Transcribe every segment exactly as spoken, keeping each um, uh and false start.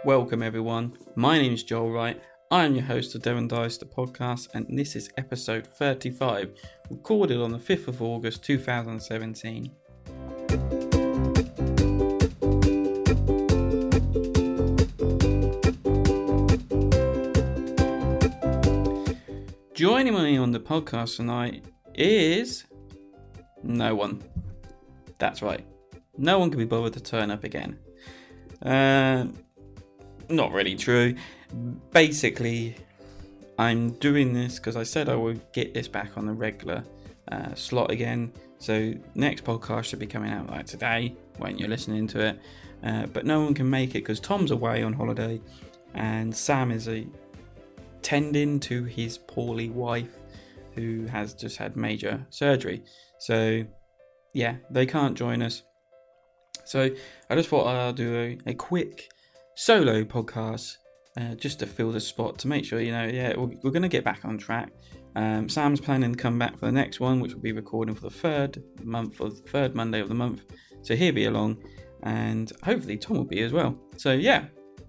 Welcome everyone, my name is Joel Wright, I am your host of Devon Dice the podcast, and this is episode thirty-five, recorded on the fifth of August two thousand seventeen. Joining me on the podcast tonight is no one. That's right, no one can be bothered to turn up again. Uh, not really true. Basically, I'm doing this because I said I would get this back on the regular uh, slot again. So next podcast should be coming out like today when you're listening to it. Uh, but no one can make it because Tom's away on holiday and Sam is a tending to his poorly wife who has just had major surgery. So yeah, they can't join us. So I just thought I'll do a, a quick solo podcast uh, just to fill the spot to make sure, you know, yeah, we're, we're going to get back on track. Um, Sam's planning to come back for the next one, which will be recording for the third month of the third Monday of the month. So he'll be along, and hopefully Tom will be as well. So yeah,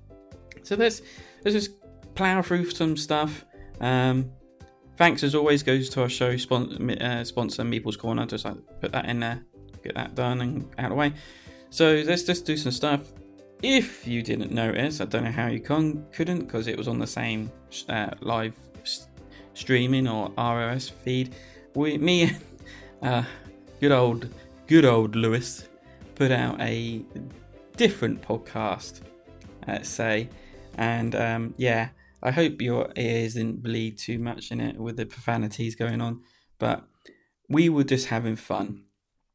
so let's let's just plough through some stuff. Um, thanks as always goes to our show sponsor, uh, sponsor Meeple's Corner. Just like put that in there, get that done and out of the way. So let's just do some stuff. If you didn't notice, I don't know how you con- couldn't, because it was on the same uh, live s- streaming or R S S feed. We, me, and uh, good old, good old Lewis, put out a different podcast, let's say, and um, yeah, I hope your ears didn't bleed too much in it with the profanities going on, but we were just having fun.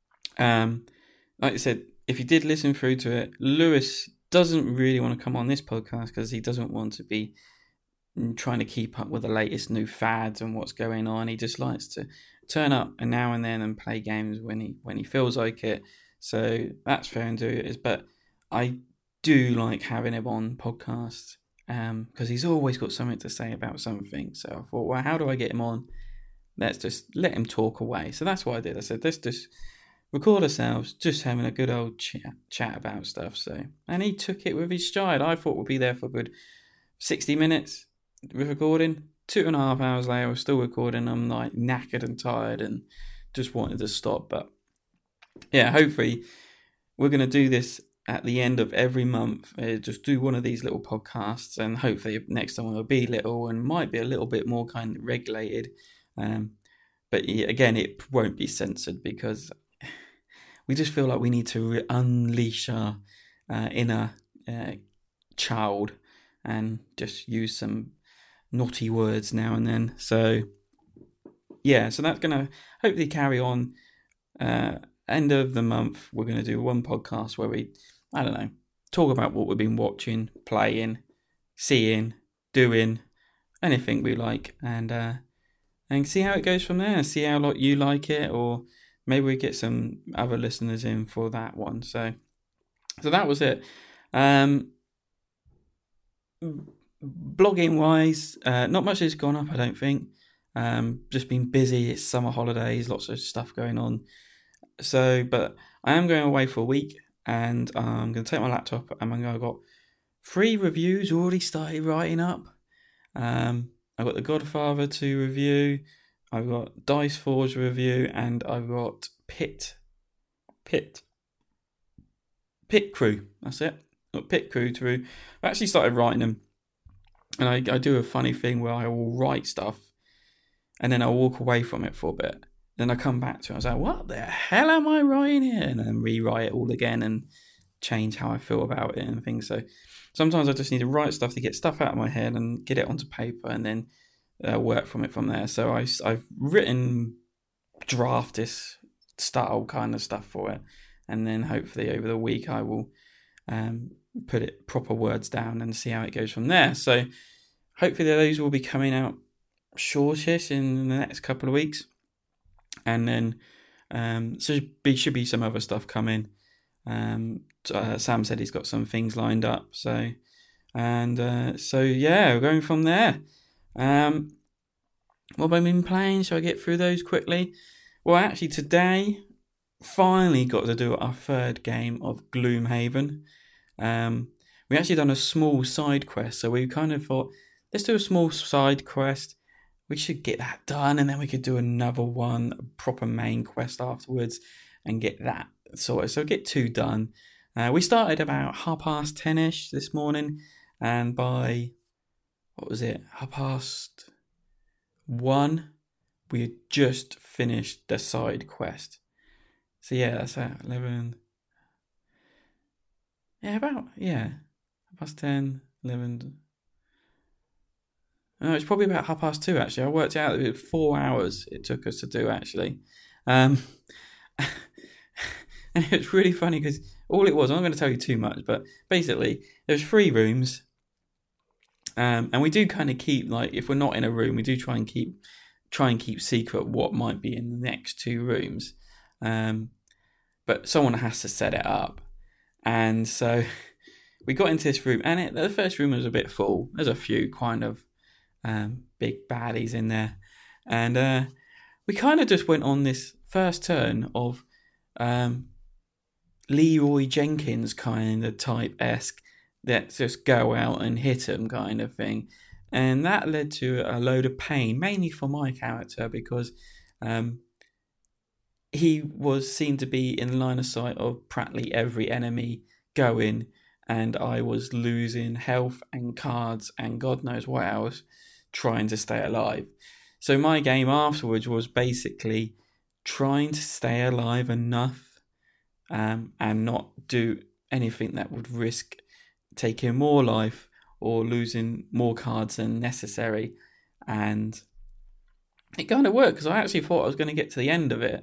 Um, like I said, if you did listen through to it, Lewis doesn't really want to come on this podcast because he doesn't want to be trying to keep up with the latest new fads and what's going on. He just likes to turn up and now and then and play games when he when he feels like it. So that's fair and do. But I do like having him on podcasts um, because he's always got something to say about something. So I thought, well, how do I get him on? Let's just let him talk away. So that's what I did. I said, let's just record ourselves just having a good old chat, chat about stuff. So, and he took it with his stride. I thought we'd be there for a good sixty minutes with recording. Two and a half hours later, we're still recording. I'm like knackered and tired and just wanted to stop. But yeah, hopefully we're going to do this at the end of every month. Uh, just do one of these little podcasts, and hopefully next time will be little and might be a little bit more kind of regulated. Um, but yeah, again, it won't be censored because we just feel like we need to re- unleash our uh, inner uh, child and just use some naughty words now and then. So, yeah, so that's going to hopefully carry on. Uh, end of the month, we're going to do one podcast where we, I don't know, talk about what we've been watching, playing, seeing, doing, anything we like, and uh, and see how it goes from there. See how like you like it, or maybe we get some other listeners in for that one. So, so that was it. Um, blogging wise, uh, not much has gone up, I don't think. Um, just been busy. It's summer holidays, lots of stuff going on. So, but I am going away for a week, and I'm going to take my laptop, and I'm going to got three reviews already started writing up. Um, I've got The Godfather to review. I've got Dice Forge review, and I've got Pit, Pit, Pit Crew. That's it. Got Pit Crew to review. I actually started writing them, and I, I do a funny thing where I will write stuff, and then I'll walk away from it for a bit. Then I come back to it. I was like, "What the hell am I writing here?" And then rewrite it all again and change how I feel about it and things. So sometimes I just need to write stuff to get stuff out of my head and get it onto paper, and then Uh, work from it from there. So I, I've written draftist style kind of stuff for it, and then hopefully over the week I will um, put it proper words down and see how it goes from there. So hopefully those will be coming out shortish in the next couple of weeks, and then um, so there should be some other stuff coming. Um, uh, Sam said he's got some things lined up. So and uh, so yeah, we're going from there. Um, what have I been playing? Shall I get through those quickly? Well, actually today, finally got to do our third game of Gloomhaven. Um, we actually done a small side quest. So we kind of thought, let's do a small side quest. We should get that done, and then we could do another one, a proper main quest afterwards, and get that sorted. So get two done. Uh, we started about half past ten-ish this morning, and by, what was it, half past one, we had just finished the side quest. So yeah, that's at eleven. Yeah, about, yeah, half past ten, eleven. Oh, it's probably about half past two, actually. I worked out that it was four hours it took us to do, actually. Um, and it was really funny because all it was, I'm not going to tell you too much, but basically, there's three rooms. Um, and we do kind of keep, like, if we're not in a room, we do try and keep try and keep secret what might be in the next two rooms. Um, but someone has to set it up. And so we got into this room, and it, the first room was a bit full. There's a few kind of um, big baddies in there. And uh, we kind of just went on this first turn of um, Leroy Jenkins kind of type-esque, let's just go out and hit them kind of thing. And that led to a load of pain, mainly for my character, because um, he was seen to be in line of sight of practically every enemy going, and I was losing health and cards and God knows what else trying to stay alive. So my game afterwards was basically trying to stay alive enough um, and not do anything that would risk taking more life or losing more cards than necessary. And it kind of worked, because I actually thought I was going to get to the end of it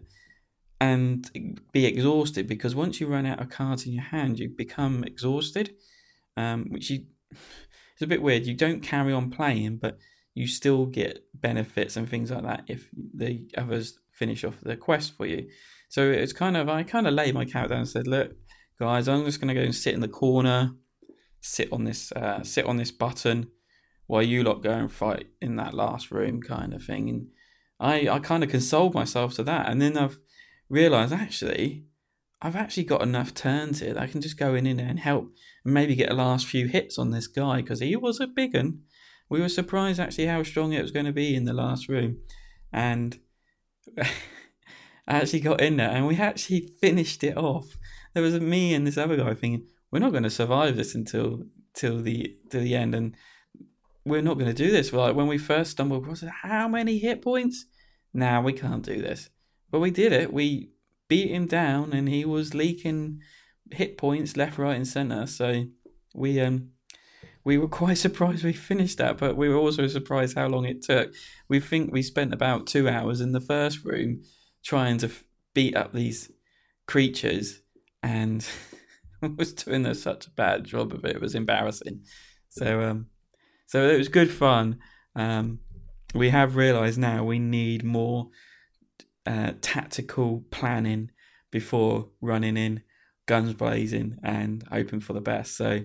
and be exhausted, because once you run out of cards in your hand, you become exhausted, um, which you, it's a bit weird. You don't carry on playing, but you still get benefits and things like that if the others finish off the quest for you. So it's kind of, I kind of laid my character down and said, look, guys, I'm just going to go and sit in the corner, sit on this uh, sit on this button while you lot go and fight in that last room kind of thing. And I, I kind of consoled myself to that. And then I've realised, actually, I've actually got enough turns here that I can just go in, in there and help and maybe get the last few hits on this guy, because he was a big one. We were surprised actually how strong it was going to be in the last room. And I actually got in there and we actually finished it off. There was me and this other guy thinking, we're not going to survive this until till the to the end, and we're not going to do this. Like when we first stumbled across it, how many hit points? Nah, we can't do this. But we did it. We beat him down, and he was leaking hit points left, right, and centre. So we um we were quite surprised we finished that, but we were also surprised how long it took. We think we spent about two hours in the first room trying to beat up these creatures, and was doing such a bad job of it. It was embarrassing. So um, so it was good fun. Um, we have realised now we need more uh, tactical planning before running in, guns blazing, and hoping for the best. So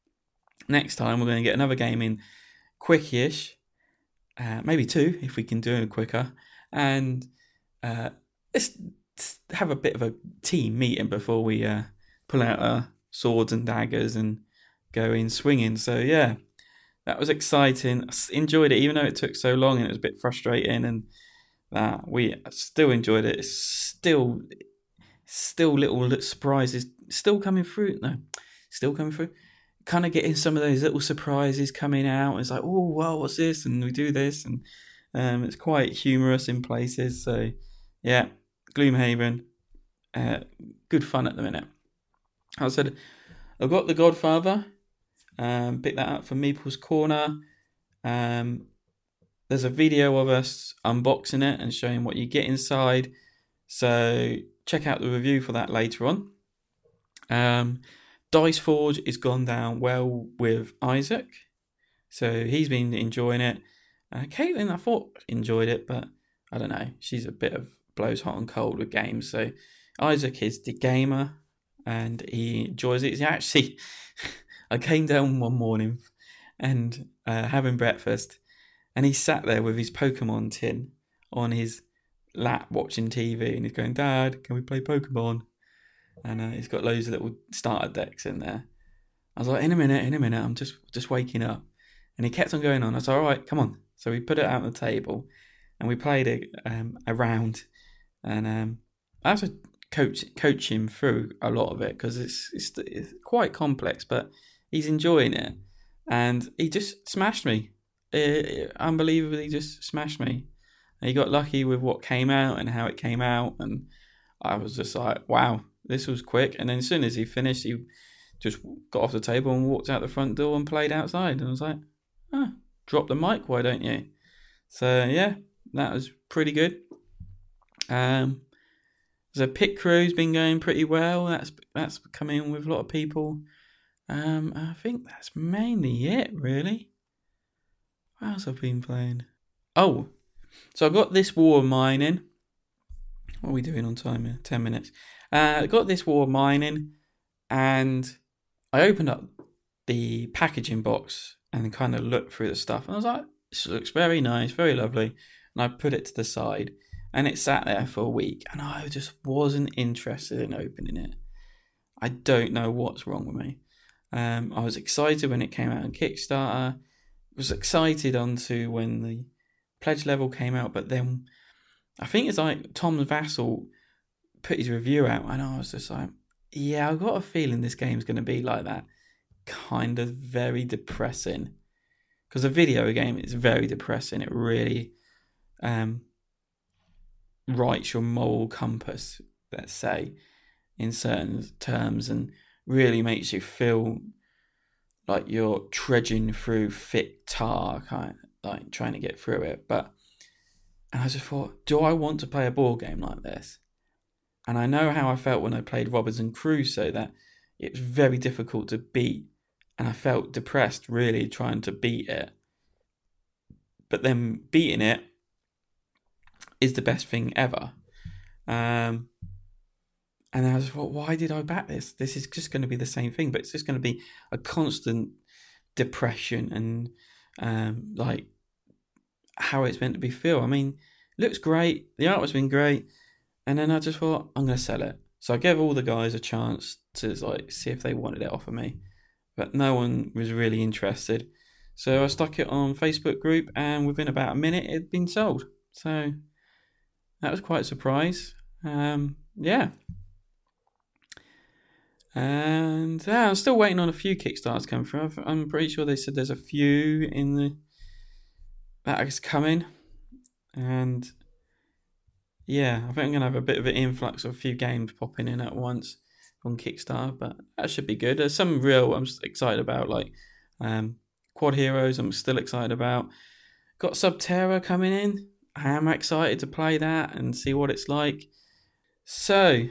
next time we're going to get another game in quickish, uh, maybe two if we can do it quicker, and uh, let's have a bit of a team meeting before we uh, pull out our swords and daggers and go in swinging. So yeah, that was exciting. I enjoyed it, even though it took so long and it was a bit frustrating, and that we still enjoyed it. It's still, still little surprises still coming through. No, still coming through. Kind of getting some of those little surprises coming out. It's like, oh, well, what's this? And we do this, and um, it's quite humorous in places. So yeah, Gloomhaven, uh, good fun at the minute. I said, I've got The Godfather. Um, pick that up from Meeple's Corner. Um, there's a video of us unboxing it and showing what you get inside. So check out the review for that later on. Um, Dice Forge has gone down well with Isaac. So he's been enjoying it. Uh, Caitlin, I thought, enjoyed it, but I don't know. She's a bit of blows hot and cold with games. So Isaac is the gamer, and he enjoys it. He's actually, I came down one morning and uh, having breakfast, and he sat there with his Pokemon tin on his lap watching T V, and he's going, Dad, can we play Pokemon? And uh, he's got loads of little starter decks in there. I was like, in a minute, in a minute, I'm just just waking up. And he kept on going on. I was like, all right, come on. So we put it out on the table and we played it um, a round. And um, I had to coach coach him through a lot of it because it's, it's it's quite complex, but he's enjoying it. And he just smashed me. It, unbelievably just smashed me. And he got lucky with what came out and how it came out. And I was just like, wow, this was quick. And then as soon as he finished, he just got off the table and walked out the front door and played outside. And I was like, oh, drop the mic, why don't you? So, yeah, that was pretty good. Um, the pit crew's been going pretty well. That's that's coming with a lot of people. Um, I think that's mainly it, really. What else have I been playing? Oh, so I got this War of Mining. What are we doing on time here? Ten minutes. Uh, I got this War of Mining, and I opened up the packaging box and kind of looked through the stuff. And I was like, this looks very nice, very lovely. And I put it to the side, and it sat there for a week, and I just wasn't interested in opening it. I don't know what's wrong with me. Um, I was excited when it came out on Kickstarter. Was excited onto when the pledge level came out, but then I think it's like Tom Vassell put his review out, and I was just like, yeah, I've got a feeling this game's going to be like that. Kind of very depressing. Because a video game is very depressing. It really um, writes your moral compass, let's say, in certain terms, and really makes you feel like you're trudging through thick tar, kind of, like trying to get through it. But and I just thought, do I want to play a board game like this? And I know how I felt when I played Robinson Crusoe, that it was very difficult to beat, and I felt depressed really trying to beat it. But then beating it is the best thing ever. Um, and I just thought, why did I back this? This is just going to be the same thing, but it's just going to be a constant depression and um, like how it's meant to be feel. I mean, it looks great. The art has been great. And then I just thought, I'm going to sell it. So I gave all the guys a chance to like see if they wanted it off of me. But no one was really interested. So I stuck it on Facebook group, and within about a minute, it had been sold. So that was quite a surprise. Um, yeah. And yeah, I'm still waiting on a few Kickstarters coming through. I'm pretty sure they said there's a few in the that is coming. And yeah, I think I'm going to have a bit of an influx of a few games popping in at once on Kickstarter, but that should be good. There's some real I'm excited about, like um, Quad Heroes I'm still excited about. Got Subterra coming in. I am excited to play that and see what it's like. So,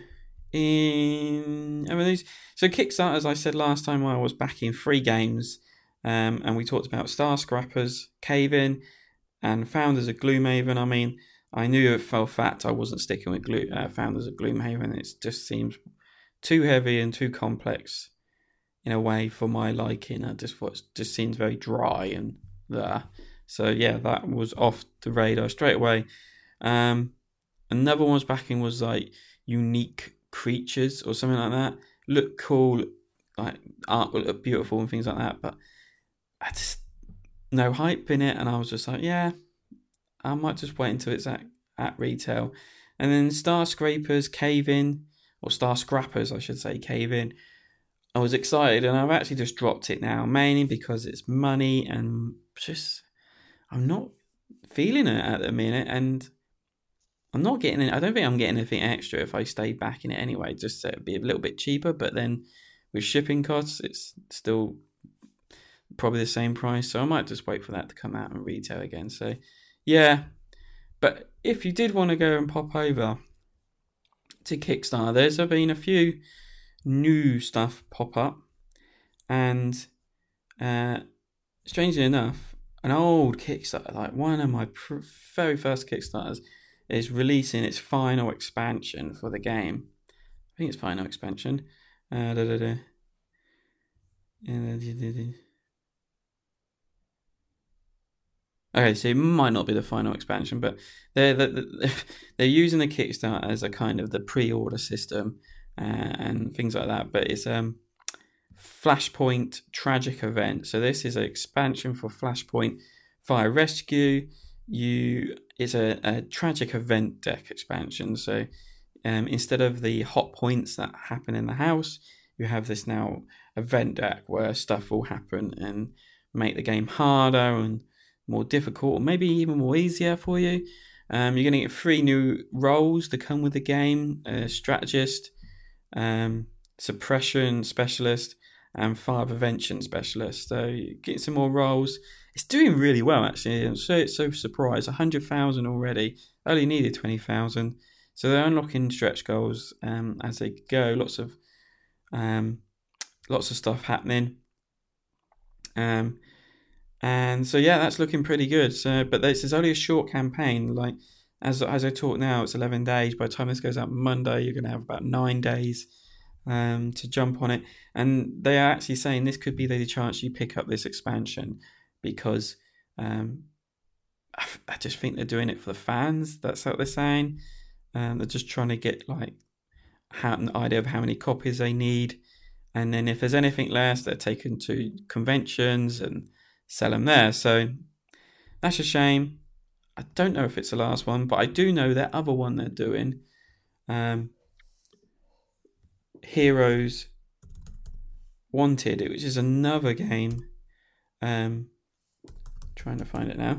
in I mean, these, so Kickstarter, as I said last time, I was backing three games, um, and we talked about Star Scrappers, Cave In, and Founders of Gloomhaven. I mean, I knew for a fact I wasn't sticking with Glo- uh, Founders of Gloomhaven. It just seems too heavy and too complex in a way for my liking. I just thought it just seems very dry and there. So yeah, that was off the radar straight away. Um, another one was backing was like Unique Creatures or something like that. Look cool, like art will look beautiful and things like that. But I just no hype in it, and I was just like, yeah, I might just wait until it's at, at retail. And then Star Scrapers, Cave In, or Star Scrappers, I should say, Cave In. I was excited, and I've actually just dropped it now, mainly because it's money and just I'm not feeling it at the minute, and I'm not getting it. I don't think I'm getting anything extra if I stay back in it anyway, just so it'd be a little bit cheaper. But then with shipping costs, it's still probably the same price, so I might just wait for that to come out and retail again. So yeah, but if you did want to go and pop over to Kickstarter, there's been a few new stuff pop up, and uh, strangely enough, an old Kickstarter, like one of my pr- very first Kickstarters, is releasing its final expansion for the game. I think it's final expansion. Uh, da, da, da. Okay, so it might not be the final expansion, but they're they're, they're using the Kickstarter as a kind of the pre-order system uh, and things like that. But it's um Flashpoint Tragic Event. So this is an expansion for Flashpoint Fire Rescue. You it's a, a tragic event deck expansion. So um, instead of the hot points that happen in the house, you have this now event deck where stuff will happen and make the game harder and more difficult, or maybe even more easier for you. Um, you're going to get three new roles to come with the game: uh, strategist, um, suppression specialist, and fire prevention specialist. So you get some more roles. It's doing really well, actually. I'm so so surprised. one hundred thousand already. Only needed twenty thousand. So they're unlocking stretch goals um, as they go. Lots of um, lots of stuff happening. Um, and so yeah, that's looking pretty good. So, but this is only a short campaign. Like as as I talk now, it's eleven days. By the time this goes out Monday, you're going to have about nine days um, to jump on it. And they are actually saying this could be the chance you pick up this expansion. Because um, I, I just think they're doing it for the fans. That's what they're saying. Um, they're just trying to get like how, an idea of how many copies they need, and then if there's anything less, they're taken to conventions and sell them there. So that's a shame. I don't know if it's the last one, but I do know that other one they're doing, um, Heroes Wanted, which is another game. Um, Trying to find it now.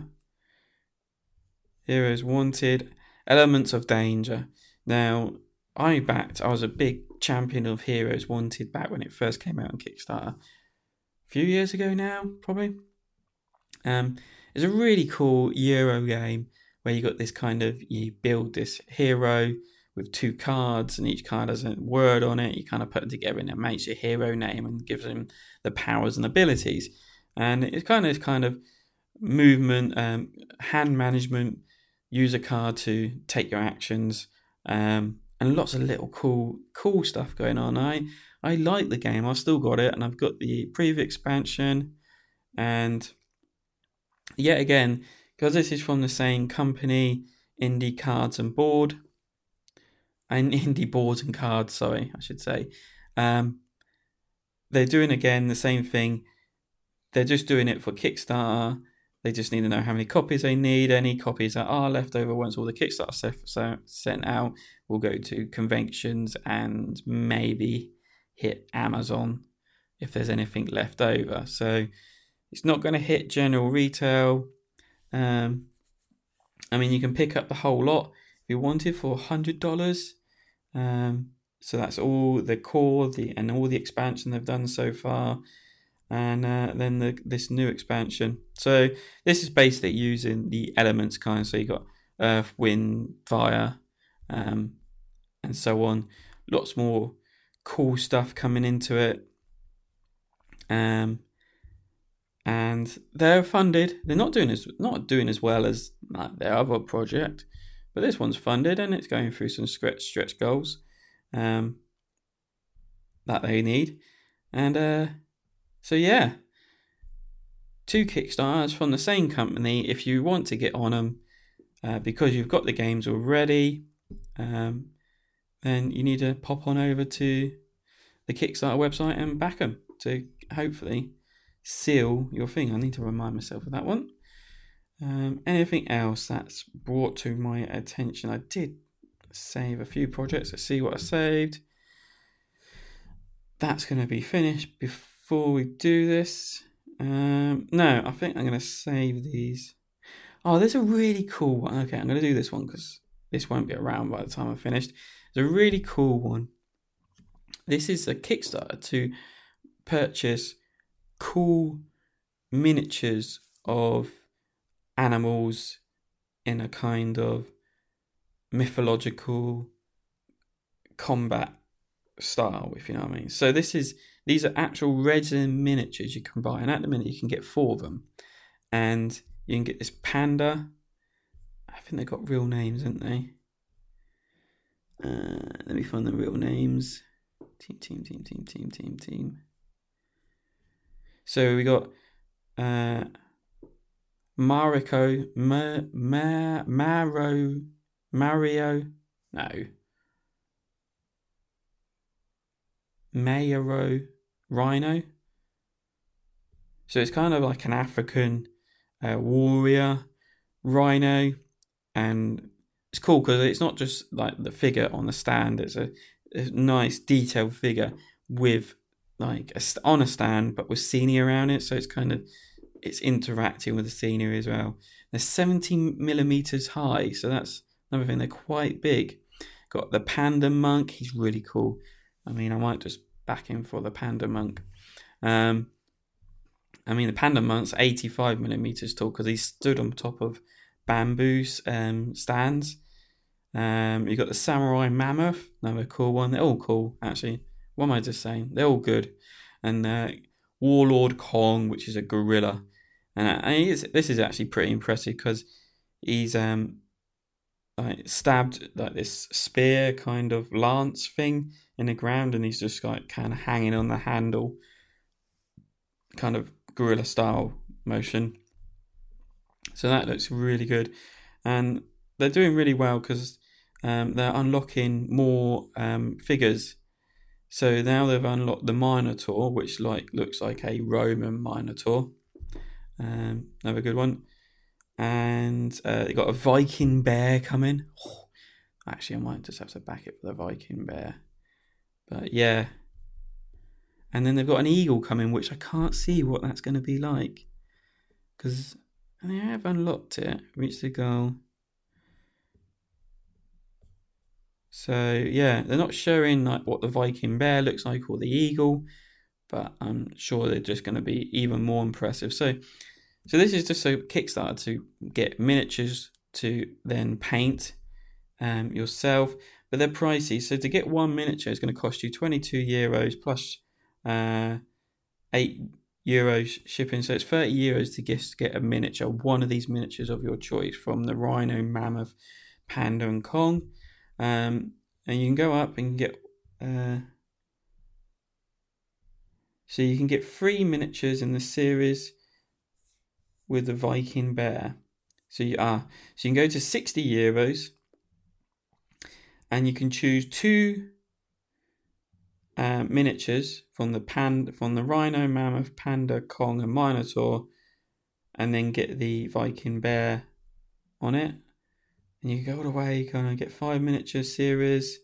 Heroes Wanted, Elements of Danger. Now, I backed, I was a big champion of Heroes Wanted back when it first came out on Kickstarter. A few years ago now, probably. Um, it's a really cool Euro game where you got this kind of, you build this hero with two cards and each card has a word on it. You kind of put them together and it makes your hero name and gives him the powers and abilities. And it's kind of, kind of, movement, um, hand management, use a card to take your actions, um, and lots of little cool cool stuff going on. I I like the game. I've still got it, and I've got the preview expansion, and yet again, because this is from the same company, Indie Cards and Board, and Indie Boards and Cards, sorry, I should say, um, they're doing again the same thing. They're just doing it for Kickstarter. They just need to know how many copies they need. Any copies that are left over once all the Kickstarter stuff sent out will go to conventions and maybe hit Amazon if there's anything left over. So it's not going to hit general retail. Um, I mean, you can pick up the whole lot if you wanted for one hundred dollars. Um, so that's all the core the and all the expansion they've done so far. And uh, then the, this new expansion. So this is basically using the elements kind. So you got earth, wind, fire, um, and so on. Lots more cool stuff coming into it. Um, and they're funded. They're not doing as not doing as well as like, their other project, but this one's funded and it's going through some stretch stretch goals um, that they need. And uh, So yeah, two Kickstarters from the same company. If you want to get on them, uh, because you've got the games already, um, then you need to pop on over to the Kickstarter website and back them to hopefully seal your thing. I need to remind myself of that one. Um, anything else that's brought to my attention? I did save a few projects. Let's see what I saved. That's going to be finished before. Before we do this, um, no, I think I'm going to save these. Oh, there's a really cool one. Okay, I'm going to do this one because this won't be around by the time I'm finished. There's a really cool one. This is a Kickstarter to purchase cool miniatures of animals in a kind of mythological combat style, if you know what I mean. So this is these are actual resin miniatures you can buy, and at the minute you can get four of them, and you can get this panda. I think they've got real names, haven't they? Uh, let me find the real names. Team, team, team, team, team, team, team. So we got uh, Mariko, Ma, Ma, Maro, Mario, no. Mayaro, rhino. So it's kind of like an African uh, warrior rhino, and it's cool because it's not just like the figure on the stand. It's a, a nice detailed figure with like a, on a stand, but with scenery around it. So it's kind of it's interacting with the scenery as well. They're seventeen millimeters high, so that's another thing. They're quite big. Got the panda monk. He's really cool. I mean, I might just back him for the panda monk. Um, I mean, the panda monk's eighty-five millimeters tall because he stood on top of bamboo um, stands. Um, you got the samurai mammoth, another cool one. They're all cool, actually. What am I just saying? They're all good. And uh, Warlord Kong, which is a gorilla. And, uh, and is, this is actually pretty impressive because he's um like stabbed like this spear kind of lance thing in the ground, and he's just like kind of hanging on the handle, kind of gorilla style motion. So that looks really good, and they're doing really well because um, they're unlocking more um, figures. So now they've unlocked the Minotaur, which like looks like a Roman Minotaur. Um, another good one. And uh, they got a Viking bear coming. Oh, actually, I might just have to back it for the Viking bear. But yeah. And then they've got an eagle coming, which I can't see what that's going to be like. Because they have unlocked it. Reach the goal. So yeah, they're not showing like what the Viking bear looks like or the eagle. But I'm sure they're just going to be even more impressive. So So this is just a Kickstarter to get miniatures to then paint um, yourself, but they're pricey. So to get one miniature is going to cost you twenty-two euros plus uh, eight euros shipping. So it's thirty euros to get, get a miniature, one of these miniatures of your choice from the Rhino, Mammoth, Panda and Kong. Um, and you can go up and get... Uh, so you can get three miniatures in the series with the Viking bear. So you are ah, so you can go to sixty euros and you can choose two uh, miniatures from the panda, from the Rhino, Mammoth, Panda, Kong and Minotaur, and then get the Viking bear on it. And you can go all the way, you kind of get five miniature series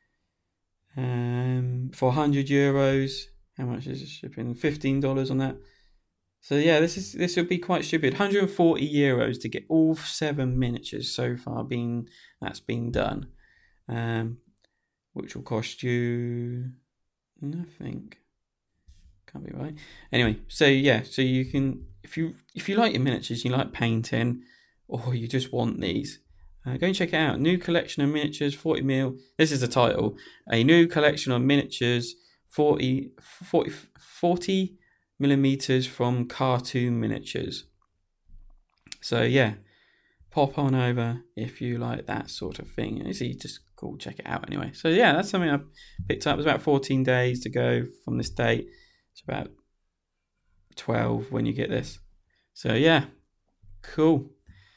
um, for one hundred euros. How much is it shipping? fifteen dollars on that. So yeah, this is this would be quite stupid. one hundred forty euros to get all seven miniatures so far being that's been done, um, which will cost you nothing. Can't be right. Anyway, so yeah, so you can if you if you like your miniatures, you like painting, or you just want these, uh, go and check it out. New collection of miniatures, forty mil. This is the title. A new collection of miniatures, forty, forty, forty millimeters from Cartoon Miniatures. So yeah, pop on over if you like that sort of thing. It's easy, just cool, check it out anyway. So yeah, that's something I picked up. It's about fourteen days to go from this date. It's about twelve when you get this. So yeah, cool.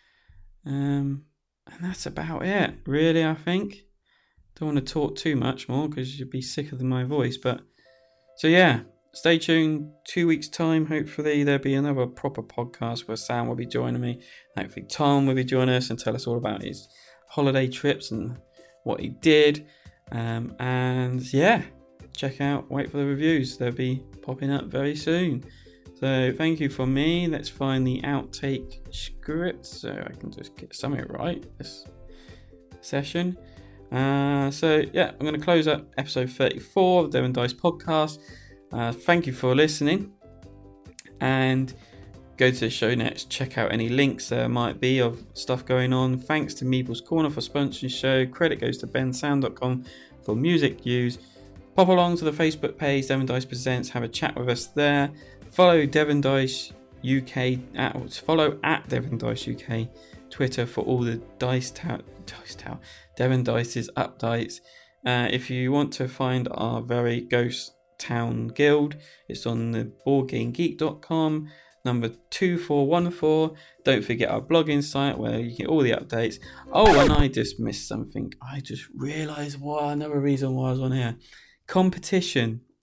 Um, and that's about it, really, I think. Don't want to talk too much more because you'd be sick of my voice. But so yeah, stay tuned. Two weeks' time, hopefully, there'll be another proper podcast where Sam will be joining me. Hopefully, Tom will be joining us and tell us all about his holiday trips and what he did. Um, and yeah, check out, wait for the reviews. They'll be popping up very soon. So thank you for me. Let's find the outtake script so I can just get something right this session. Uh, so yeah, I'm going to close up episode thirty-four of the Devon Dice podcast. Uh, thank you for listening, and go to the show notes, check out any links there might be of stuff going on. Thanks to Meeple's Corner for sponsoring the show. Credit goes to ben sound dot com for music use. Pop along to the Facebook page, Devon Dice Presents. Have a chat with us there. Follow Devon Dice U K at follow at Devon Dice U K Twitter for all the Dice Tower, Dice Tower, Devon Dice's updates. Uh, if you want to find our very Ghost Town Guild, it's on the board game geek dot com, number two four one four. Don't forget our blogging site where you get all the updates. Oh, and I just missed something. I just realised why another reason why I was on here. Competition.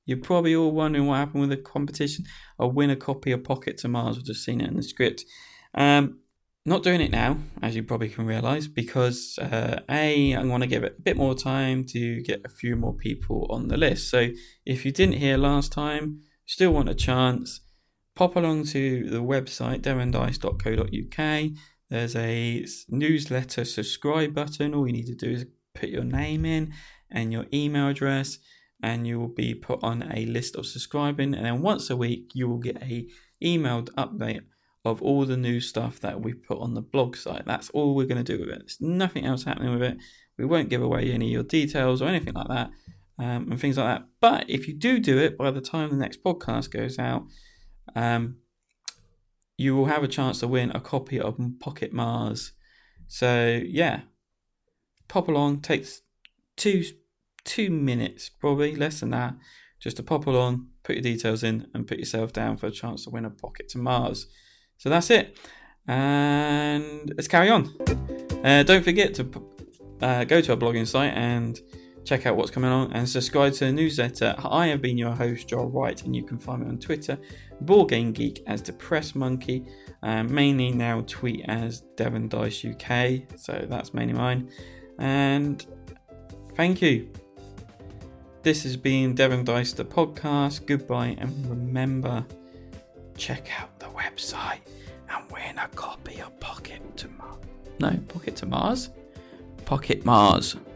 You're probably all wondering what happened with the competition. I'll win a copy of Pocket to Mars. I've just seen it in the script. Um, not doing it now, as you probably can realise, because uh, A, I want to give it a bit more time to get a few more people on the list. So if you didn't hear last time, still want a chance, pop along to the website, devon dice dot co dot uk. There's a newsletter subscribe button. All you need to do is put your name in and your email address, and you will be put on a list of subscribing. And then once a week, you will get a emailed update of all the new stuff that we put on the blog site. That's all we're going to do with it. There's nothing else happening with it. We won't give away any of your details or anything like that, um, and things like that. But if you do do it by the time the next podcast goes out, um, you will have a chance to win a copy of Pocket Mars. So yeah, pop along. Takes two two minutes, probably less than that, just to pop along, put your details in, and put yourself down for a chance to win a Pocket to Mars. So that's it, and let's carry on. Uh, don't forget to uh, go to our blogging site and check out what's coming on, and subscribe to the newsletter. I have been your host, Joel Wright, and you can find me on Twitter, Board Game Geek, as Depressed Monkey, um, mainly now tweet as Devon Dice U K, so that's mainly mine. And thank you. This has been Devon Dice, the podcast. Goodbye, and remember, check out the website and win a copy of Pocket to Mars. No, Pocket to Mars? Pocket Mars.